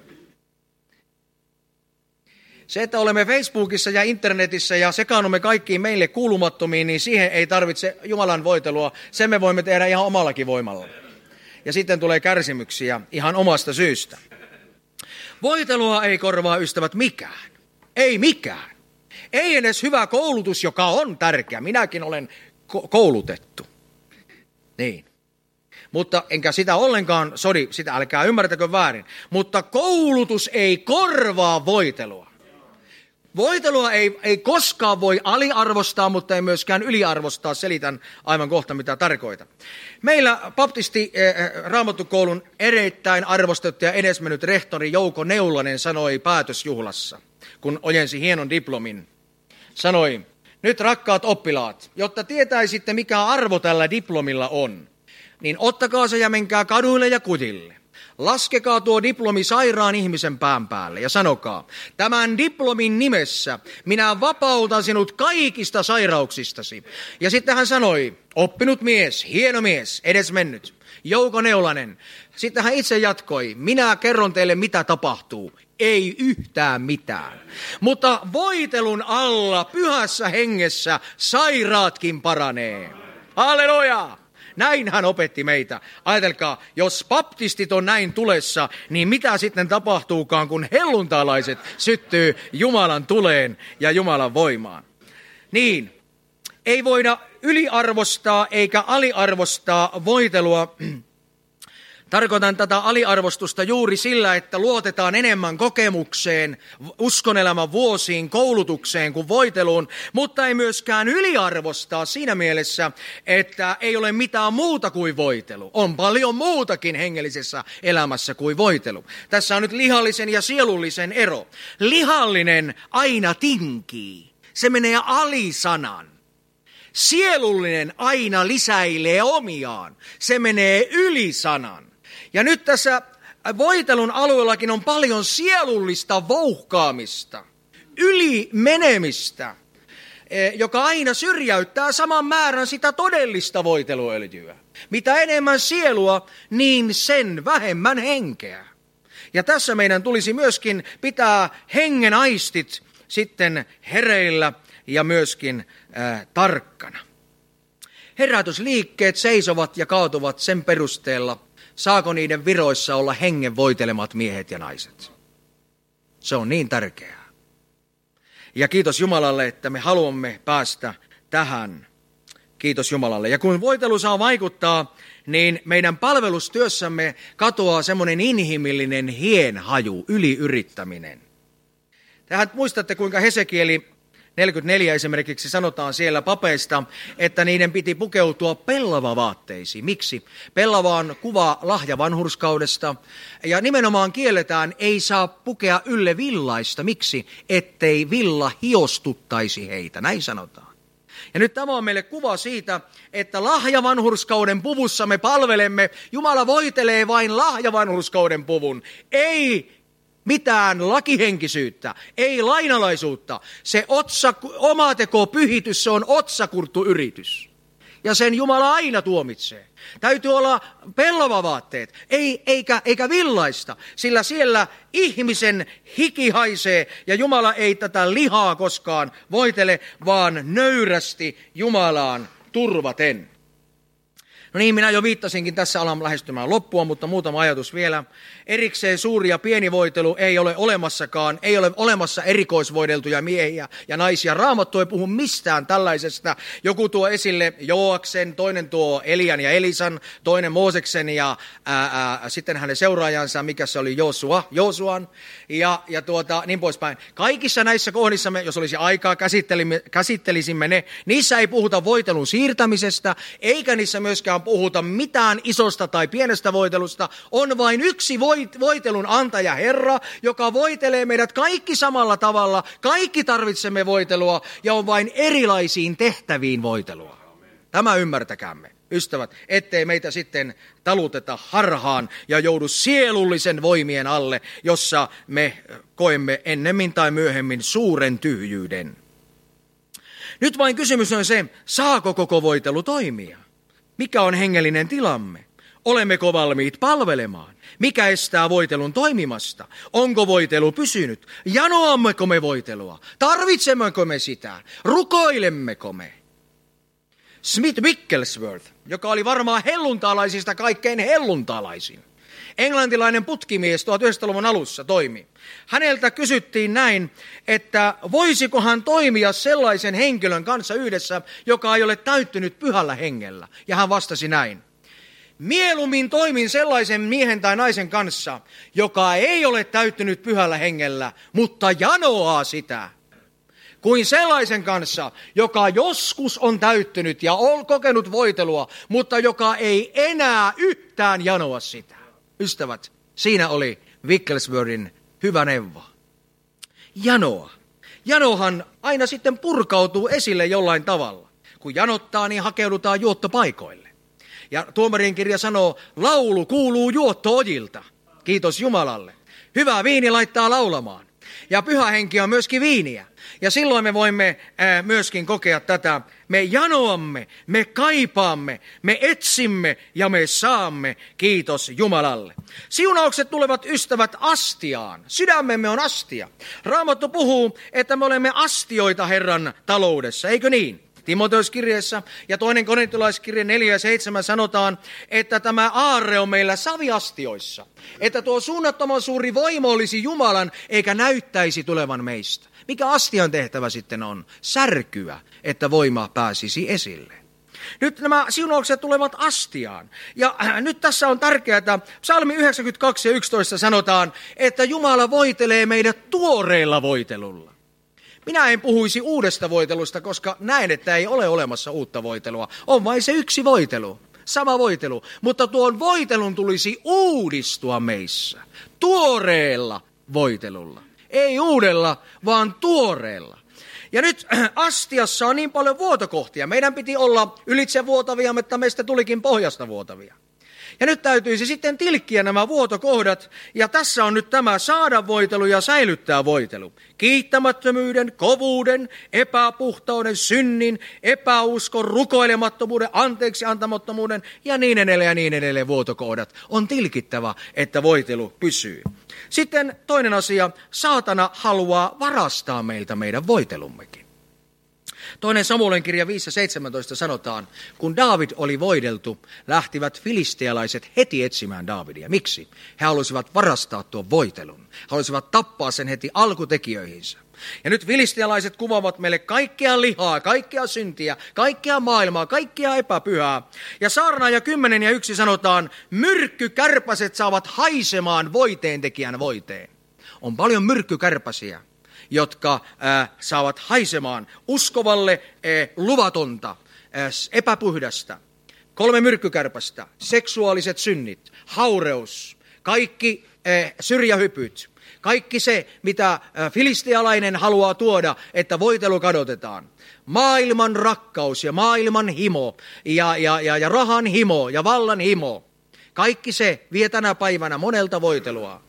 Se, että olemme Facebookissa ja internetissä ja sekaannumme kaikkiin meille kuulumattomiin, niin siihen ei tarvitse Jumalan voitelua. Sen me voimme tehdä ihan omallakin voimalla. Ja sitten tulee kärsimyksiä ihan omasta syystä. Voitelua ei korvaa, ystävät, mikään. Ei mikään. Ei edes hyvä koulutus, joka on tärkeä. Minäkin olen koulutettu. Niin. Mutta enkä sitä ollenkaan, sitä älkää ymmärtäkö väärin. Mutta koulutus ei korvaa voitelua. Voitelua ei koskaan voi aliarvostaa, mutta ei myöskään yliarvostaa. Selitän aivan kohta, mitä tarkoitan. Meillä baptisti raamattukoulun erittäin arvostettu ja edesmennyt rehtori Jouko Neulanen sanoi päätösjuhlassa, kun ojensi hienon diplomin. Sanoi, nyt rakkaat oppilaat, jotta tietäisitte mikä arvo tällä diplomilla on, niin ottakaa se ja menkää kaduille ja kutille. Laskekaa tuo diplomi sairaan ihmisen pään päälle ja sanokaa, tämän diplomin nimessä minä vapautan sinut kaikista sairauksistasi. Ja sitten hän sanoi, oppinut mies, hieno mies, edesmennyt, Jouko Neulanen. Sitten hän itse jatkoi, minä kerron teille mitä tapahtuu. Ei yhtään mitään. Mutta voitelun alla, pyhässä hengessä, sairaatkin paranee. Halleluja! Näin hän opetti meitä. Ajatelkaa, jos baptistit on näin tulessa, niin mitä sitten tapahtuukaan, kun helluntalaiset syttyy Jumalan tuleen ja Jumalan voimaan. Niin, ei voida yliarvostaa eikä aliarvostaa voitelua. Tarkoitan tätä aliarvostusta juuri sillä, että luotetaan enemmän kokemukseen, uskonelämän vuosiin, koulutukseen kuin voiteluun, mutta ei myöskään yliarvostaa siinä mielessä, että ei ole mitään muuta kuin voitelu. On paljon muutakin hengellisessä elämässä kuin voitelu. Tässä on nyt lihallisen ja sielullisen ero. Lihallinen aina tinkii. Se menee alisanan. Sielullinen aina lisäilee omiaan. Se menee yli sanan. Ja nyt tässä voitelun alueellakin on paljon sielullista vouhkaamista, yli menemistä, joka aina syrjäyttää saman määrän sitä todellista voiteluöljyä. Mitä enemmän sielua, niin sen vähemmän henkeä. Ja tässä meidän tulisi myöskin pitää hengen aistit sitten hereillä ja myöskin tarkkana. Herätysliikkeet seisovat ja kaatuvat sen perusteella, saako niiden viroissa olla hengen voitelemat miehet ja naiset. Se on niin tärkeää. Ja kiitos Jumalalle, että me haluamme päästä tähän Kiitos Jumalalle. Ja kun voitelu saa vaikuttaa, niin meidän palvelustyössämme katoaa semmoinen inhimillinen hienhaju, yliyrittäminen. Tähän muistatte, kuinka Hesekieli 44 esimerkiksi sanotaan siellä papeista, että niiden piti pukeutua pellavavaatteisiin. Miksi? Pellava on kuva lahjavanhurskaudesta ja nimenomaan kielletään, ei saa pukea ylle villaista. Miksi? Ettei villa hiostuttaisi heitä, näin sanotaan. Ja nyt tämä on meille kuva siitä, että lahjavanhurskauden puvussa me palvelemme. Jumala voitelee vain lahjavanhurskauden puvun, ei mitään lakihenkisyyttä, ei lainalaisuutta. Se omateko-pyhitys, se on otsakurttuyritys. Ja sen Jumala aina tuomitsee. Täytyy olla pellavavaatteet, eikä villaista, sillä siellä ihmisen hiki haisee ja Jumala ei tätä lihaa koskaan voitele, vaan nöyrästi Jumalaan turvaten. No niin, minä jo viittasinkin, tässä alan lähestymään loppua, mutta muutama ajatus vielä. Erikseen suuri ja pieni voitelu ei ole olemassakaan, ei ole olemassa erikoisvoideltuja miehiä ja naisia. Raamattu ei puhu mistään tällaisesta. Joku tuo esille Joaksen, toinen tuo Elian ja Elisan, toinen Mooseksen ja sitten hänen seuraajansa, mikä se oli Joosuan ja niin poispäin. Kaikissa näissä kohdissa me, jos olisi aikaa, käsittelisimme ne. Niissä ei puhuta voitelun siirtämisestä, eikä niissä myöskään puhuta mitään isosta tai pienestä voitelusta. On vain yksi voitelun antaja Herra, joka voitelee meidät kaikki samalla tavalla. Kaikki tarvitsemme voitelua ja on vain erilaisiin tehtäviin voitelua. Tämä ymmärtäkäämme, ystävät, ettei meitä sitten taluteta harhaan ja joudu sielullisen voimien alle, jossa me koemme ennemmin tai myöhemmin suuren tyhjyyden. Nyt vain kysymys on se, saako koko voitelu toimia? Mikä on hengellinen tilamme? Olemmeko valmiit palvelemaan? Mikä estää voitelun toimimasta? Onko voitelu pysynyt? Janoammeko me voitelua? Tarvitsemmeko me sitä? Rukoilemmeko me? Smith Wigglesworth, joka oli varmaan helluntaalaisista kaikkein helluntalaisin. Englantilainen putkimies 1900-luvun alussa toimi. Häneltä kysyttiin näin, että voisiko hän toimia sellaisen henkilön kanssa yhdessä, joka ei ole täyttynyt pyhällä hengellä. Ja hän vastasi näin. Mieluummin toimin sellaisen miehen tai naisen kanssa, joka ei ole täyttynyt pyhällä hengellä, mutta janoaa sitä, kuin sellaisen kanssa, joka joskus on täyttynyt ja on kokenut voitelua, mutta joka ei enää yhtään janoa sitä. Ystävät, siinä oli Wigglesworthin hyvä neuvo. Janoa. Janohan aina sitten purkautuu esille jollain tavalla. Kun janottaa, niin hakeudutaan juottopaikoille. Ja tuomarin kirja sanoo, laulu kuuluu juotto-ojilta. Kiitos Jumalalle. Hyvä viini laittaa laulamaan. Ja pyhä henki on myöskin viiniä. Ja silloin me voimme myöskin kokea tätä. Me janoamme, me kaipaamme, me etsimme ja me saamme. Kiitos Jumalalle. Siunaukset tulevat ystävät astiaan. Sydämemme on astia. Raamattu puhuu, että me olemme astioita Herran taloudessa, eikö niin? Timoteuskirjeessä ja 2. Korintolaiskirje 4 ja 7 sanotaan, että tämä aarre on meillä saviastioissa. Että tuo suunnattoman suuri voima olisi Jumalan, eikä näyttäisi tulevan meistä. Mikä astian tehtävä sitten on? Särkyä, että voima pääsisi esille. Nyt nämä siunaukset tulevat astiaan. Ja nyt tässä on tärkeää, psalmi 92 ja 11 sanotaan, että Jumala voitelee meidät tuoreella voitelulla. Minä en puhuisi uudesta voitelusta, koska näen, että ei ole olemassa uutta voitelua. On vain se yksi voitelu, sama voitelu. Mutta tuon voitelun tulisi uudistua meissä. Tuoreella voitelulla. Ei uudella, vaan tuoreella. Ja nyt astiassa on niin paljon vuotokohtia. Meidän piti olla ylitse vuotavia, mutta meistä tulikin pohjasta vuotavia. Ja nyt täytyisi sitten tilkkiä nämä vuotokohdat, ja tässä on nyt tämä saada voitelu ja säilyttää voitelu. Kiittämättömyyden, kovuuden, epäpuhtauden, synnin, epäuskon, rukoilemattomuuden, anteeksi antamattomuuden ja niin edelleen vuotokohdat. On tilkittävä, että voitelu pysyy. Sitten toinen asia, saatana haluaa varastaa meiltä meidän voitelummekin. Toinen Samuelin kirja 5:17 sanotaan, kun Daavid oli voideltu, lähtivät filistealaiset heti etsimään Daavidia. Miksi? He halusivat varastaa tuon voitelun. He halusivat tappaa sen heti alkutekijöihinsä. Ja nyt filistealaiset kuvaavat meille kaikkea lihaa, kaikkea syntiä, kaikkea maailmaa, kaikkea epäpyhää. Ja saarnaaja 10:1 sanotaan, myrkkykärpäset saavat haisemaan voiteentekijän voiteen. On paljon myrkkykärpäsiä, jotka saavat haisemaan uskovalle luvatonta, epäpuhdasta. 3 myrkkykärpästä, seksuaaliset synnit, haureus, kaikki syrjähypyt, kaikki se, mitä filistealainen haluaa tuoda, että voitelu kadotetaan. Maailman rakkaus ja maailman himo ja rahan himo ja vallan himo. Kaikki se vie tänä päivänä monelta voitelua.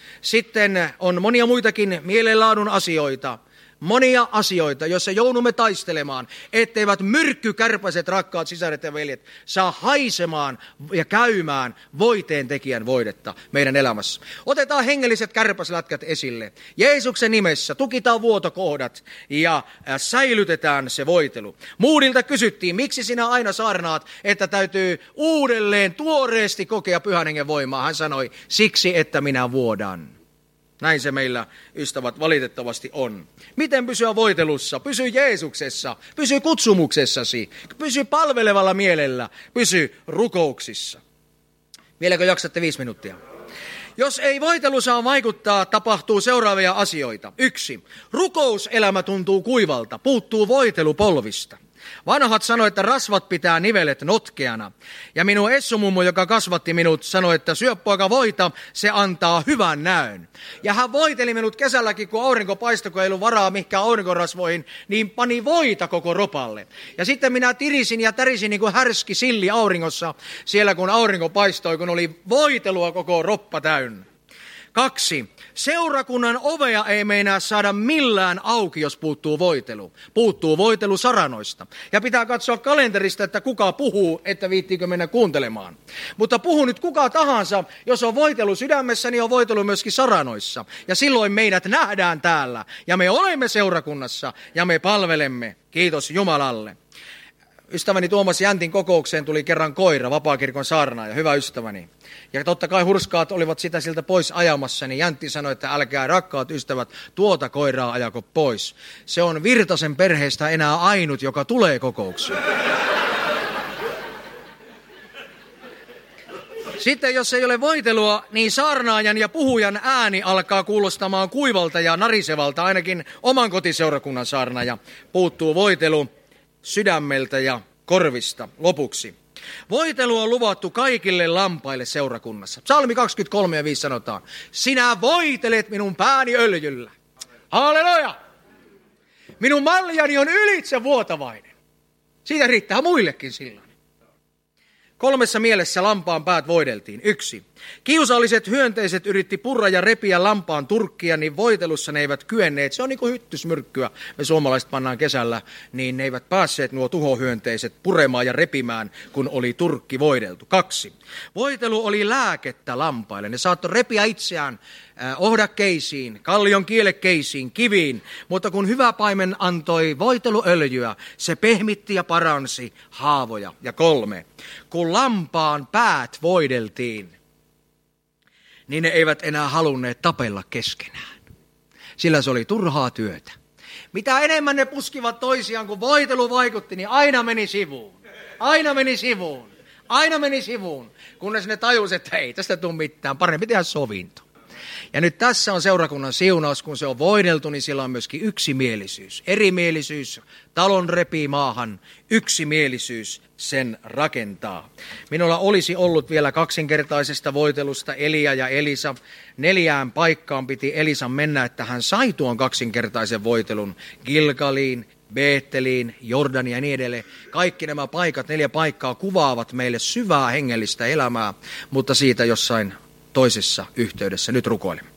Sitten on monia muitakin mielenlaadun asioita. Monia asioita, joissa joudumme taistelemaan, etteivät myrkkykärpäset, rakkaat sisaret ja veljet, saa haisemaan ja käymään voiteen tekijän voidetta meidän elämässä. Otetaan hengelliset kärpäslätkät esille. Jeesuksen nimessä tukitaan vuotokohdat ja säilytetään se voitelu. Moodilta kysyttiin, miksi sinä aina saarnaat, että täytyy uudelleen tuoreesti kokea Pyhän Hengen voimaa. Hän sanoi, siksi että minä vuodan. Näin se meillä, ystävät, valitettavasti on. Miten pysyä voitelussa? Pysy Jeesuksessa, pysy kutsumuksessasi, pysy palvelevalla mielellä, pysy rukouksissa. Vieläkö jaksatte 5 minuuttia? Jos ei voitelu saa vaikuttaa, tapahtuu seuraavia asioita. 1. Rukouselämä tuntuu kuivalta, puuttuu voitelu polvista. Vanhat sanoi, että rasvat pitää nivelet notkeana. Ja minun essumummo, joka kasvatti minut, sanoi, että syö poika voita, se antaa hyvän näön. Ja hän voiteli minut kesälläkin, kun aurinko paistoi, kun ei ollut varaa mihinkään aurinkorasvoihin, niin pani voita koko ropalle. Ja sitten minä tirisin ja tärisin niin kuin härski silli auringossa, siellä kun aurinko paistoi, kun oli voitelua koko roppa täynnä. 2. Seurakunnan ovea ei meinaa saada millään auki, jos puuttuu voitelu. Puuttuu voitelu saranoista. Ja pitää katsoa kalenterista, että kuka puhuu, että viittiikö mennä kuuntelemaan. Mutta puhu nyt kuka tahansa, jos on voitelu sydämessä, niin on voitelu myöskin saranoissa. Ja silloin meidät nähdään täällä. Ja me olemme seurakunnassa ja me palvelemme. Kiitos Jumalalle. Ystäväni Tuomas Jäntin kokoukseen tuli kerran koira, Vapaakirkon saarnaaja, hyvä ystäväni. Ja totta kai hurskaat olivat sitä siltä pois ajamassa, niin Jäntti sanoi, että älkää rakkaat ystävät, tuota koiraa ajako pois. Se on Virtasen perheestä enää ainut, joka tulee kokoukseen. Sitten jos ei ole voitelua, niin saarnaajan ja puhujan ääni alkaa kuulostamaan kuivalta ja narisevalta, ainakin oman kotiseurakunnan saarnaaja. Puuttuu voitelu sydämeltä ja korvista lopuksi. Voitelu on luvattu kaikille lampaille seurakunnassa. Psalmi 23:5 sanotaan, sinä voitelet minun pääni öljyllä. Halleluja! Minun maljani on ylitse vuotavainen. Siitä riittää muillekin silloin. 3 mielessä lampaan päät voideltiin. 1. Kiusalliset hyönteiset yritti purra ja repiä lampaan turkkia, niin voitelussa ne eivät kyenneet. Se on niin kuin hyttysmyrkkyä. Me suomalaiset pannaan kesällä, niin ne eivät päässeet nuo tuhohyönteiset puremaan ja repimään, kun oli turkki voideltu. 2. Voitelu oli lääkettä lampaille. Ne saattoi repiä itseään ohdakkeisiin, kallion kielekkeisiin, kiviin, mutta kun hyvä paimen antoi voiteluöljyä, se pehmitti ja paransi haavoja. Ja 3. Kun lampaan päät voideltiin, niin ne eivät enää halunneet tapella keskenään, sillä se oli turhaa työtä. Mitä enemmän ne puskivat toisiaan, kun voitelu vaikutti, niin aina meni sivuun. Aina meni sivuun. Aina meni sivuun, kunnes ne tajusivat, että ei tästä tule mitään, parempi tehdä sovinto. Ja nyt tässä on seurakunnan siunaus, kun se on voideltu, niin siellä on myöskin yksimielisyys. Erimielisyys talon repii maahan, yksimielisyys sen rakentaa. Minulla olisi ollut vielä kaksinkertaisesta voitelusta Elia ja Elisa. 4 paikkaan piti Elisan mennä, että hän sai tuon kaksinkertaisen voitelun Gilgaliin, Beetteliin, Jordania ja niin edelleen. Kaikki nämä paikat, 4 paikkaa kuvaavat meille syvää hengellistä elämää, mutta siitä jossain toisessa yhteydessä. Nyt rukoilemme.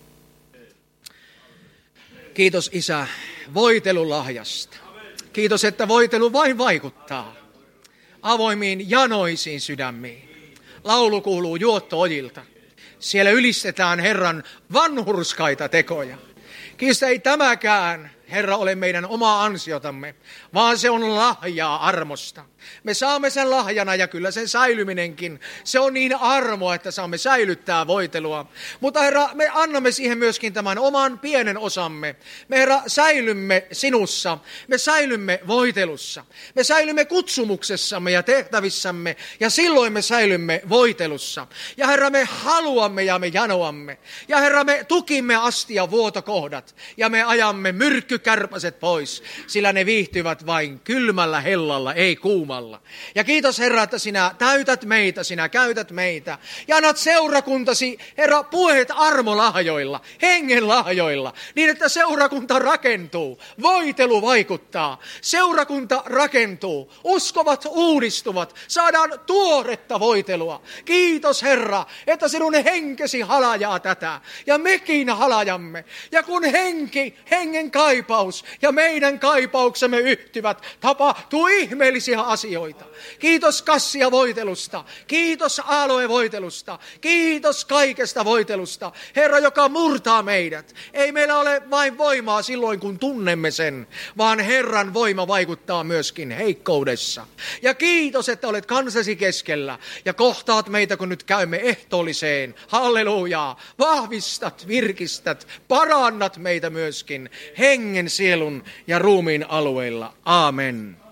Kiitos Isä voitelulahjasta. Kiitos, että voitelu vain vaikuttaa avoimiin janoisiin sydämiin. Laulu kuuluu juotto-ojilta. Siellä ylistetään Herran vanhurskaita tekoja. Kiitos, ei tämäkään Herra, ole meidän omaa ansiotamme, vaan se on lahjaa armosta. Me saamme sen lahjana ja kyllä sen säilyminenkin. Se on niin armoa, että saamme säilyttää voitelua. Mutta Herra, me annamme siihen myöskin tämän oman pienen osamme. Me Herra säilymme sinussa. Me säilymme voitelussa. Me säilymme kutsumuksessamme ja tehtävissämme. Ja silloin me säilymme voitelussa. Ja Herra, me haluamme ja me janoamme. Ja Herra, me tukimme astia vuotokohdat. Ja me ajamme myrkkykärpäset pois. Sillä ne viihtyvät vain kylmällä hellalla, ei kuumalla. Ja kiitos Herra, että sinä täytät meitä, sinä käytät meitä. Ja annat seurakuntasi, Herra, puhet armolahjoilla, hengen lahjoilla, niin että seurakunta rakentuu, voitelu vaikuttaa, seurakunta rakentuu, uskovat uudistuvat, saadaan tuoretta voitelua. Kiitos Herra, että sinun henkesi halajaa tätä, ja mekin halajamme. Ja kun hengen kaipaus ja meidän kaipauksemme yhtyvät, tapahtuu ihmeellisiä asioita. Kiitos kassia voitelusta, kiitos aloe voitelusta, kiitos kaikesta voitelusta. Herra, joka murtaa meidät. Ei meillä ole vain voimaa silloin, kun tunnemme sen, vaan Herran voima vaikuttaa myöskin heikkoudessa. Ja kiitos, että olet kansasi keskellä ja kohtaat meitä, kun nyt käymme ehtoolliseen. Hallelujaa. Vahvistat, virkistät, parannat meitä myöskin hengen, sielun ja ruumiin alueilla. Aamen.